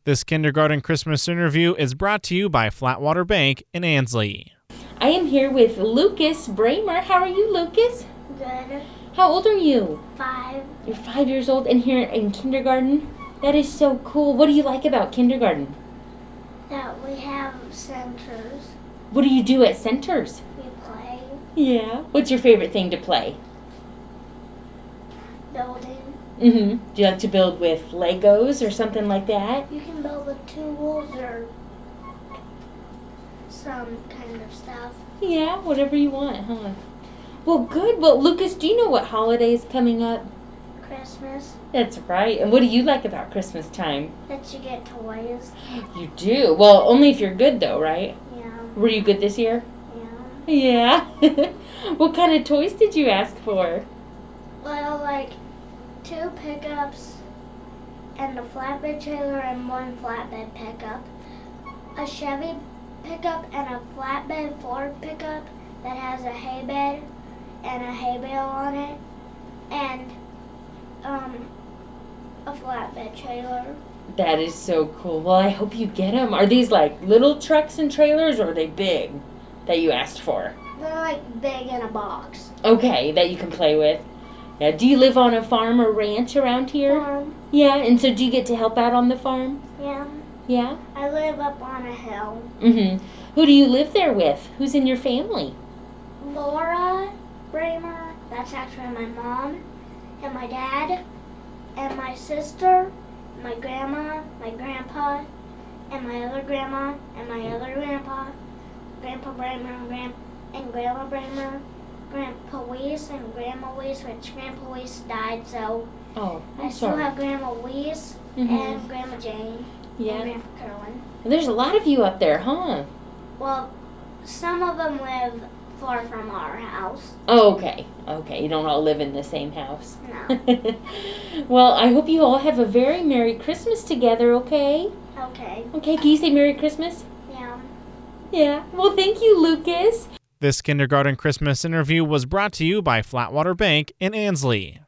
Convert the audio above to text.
This kindergarten Christmas interview is brought to you by Flatwater Bank in Ansley. I am here with Lucas Bramer. How are you, Lucas? Good. How old are you? 5. You're 5 years old and here in kindergarten? That is so cool. What do you like about kindergarten? That we have centers. What do you do at centers? We play. Yeah. What's your favorite thing to play? Building. Do you like to build with Legos or something like that? You can build with tools or some kind of stuff. Yeah, whatever you want, huh? Well, good. Well, Lucas, do you know what holiday is coming up? Christmas. That's right. And what do you like about Christmas time? That you get toys. You do? Well, only if you're good, though, right? Yeah. Were you good this year? Yeah. Yeah. What kind of toys did you ask for? Well, like 2 pickups and a flatbed trailer and 1 flatbed pickup. A Chevy pickup and a flatbed Ford pickup that has a hay bed and a hay bale on it. And a flatbed trailer. That is so cool. Well, I hope you get them. Are these like little trucks and trailers or are they big that you asked for? They're like big in a box. Okay, that you can play with. Now, do you live on a farm or ranch around here? Yeah, and so do you get to help out on the farm? Yeah. Yeah? I live up on a hill. Who do you live there with? Who's in your family? Laura Bramer, that's actually my mom, and my dad, and my sister, my grandma, my grandpa, and my other grandma, and my other grandpa, Grandpa Bramer, and Grandma Bramer, Grandpa Weiss, and Grandma Weiss, which Grandpa Weiss died, so I still have Grandma Weiss and Grandma Jane and Grandpa Carolyn. There's a lot of you up there, huh? Well, some of them live far from our house. Oh, okay. Okay, you don't all live in the same house. No. Well, I hope you all have a very Merry Christmas together, okay? Okay. Okay, can you say Merry Christmas? Yeah. Yeah. Well, thank you, Lucas. This kindergarten Christmas interview was brought to you by Flatwater Bank in Ansley.